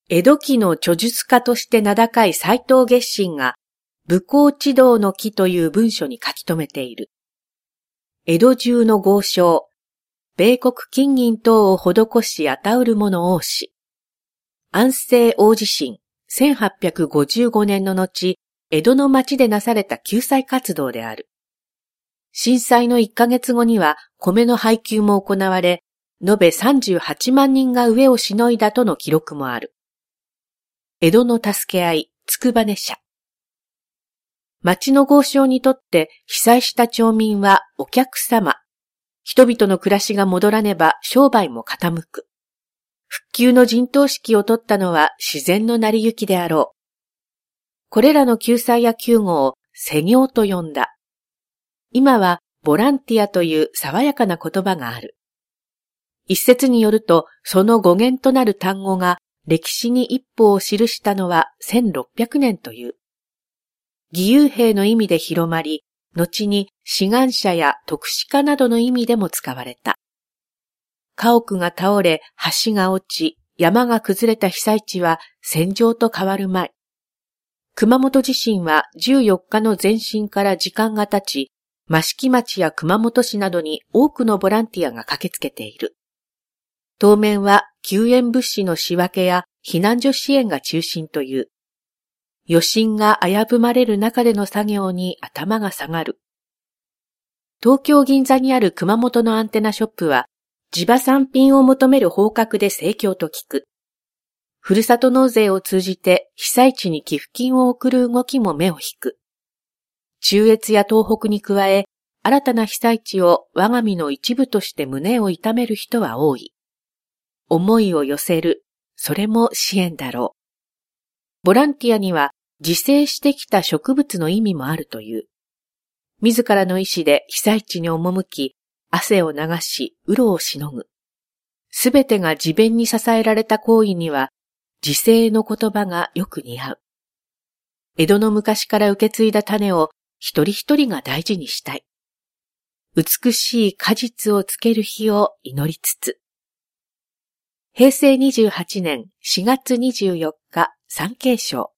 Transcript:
江戸期の著述家として名高い斎藤月心が、武功地道の記という文書に書き留めている。江戸中の豪商、米国金銀等を施し与うる者多し。安政大地震、1855年の後、江戸の町でなされた救済活動である。震災の1ヶ月後には米の配給も行われ、延べ38万人が飢えをしのいだとの記録もある。江戸の助け合い、つくばね社。町の豪商にとって被災した町民はお客様。人々の暮らしが戻らねば商売も傾く。復旧の陣頭指揮を取ったのは自然の成り行きであろう。これらの救済や救護を施業と呼んだ。今はボランティアという爽やかな言葉がある。一説によると、その語源となる単語が歴史に一歩を記したのは1600年という。義勇兵の意味で広まり、後に志願者や特殊家などの意味でも使われた。家屋が倒れ、橋が落ち、山が崩れた被災地は戦場と変わる前。熊本地震は14日の前震から時間が経ち、益城町や熊本市などに多くのボランティアが駆けつけている。当面は救援物資の仕分けや避難所支援が中心という。余震が危ぶまれる中での作業に頭が下がる。東京銀座にある熊本のアンテナショップは、地場産品を求める方角で盛況と聞く。ふるさと納税を通じて被災地に寄付金を送る動きも目を引く。中越や東北に加え、新たな被災地を我が身の一部として胸を痛める人は多い。思いを寄せる、それも支援だろう。ボランティアには自生してきた植物の意味もあるという。自らの意志で被災地に赴き、汗を流し、潤をしのぐ。すべてが自弁に支えられた行為には、自生の言葉がよく似合う。江戸の昔から受け継いだ種を一人一人が大事にしたい。美しい果実をつける日を祈りつつ。平成28年4月24日、産経省。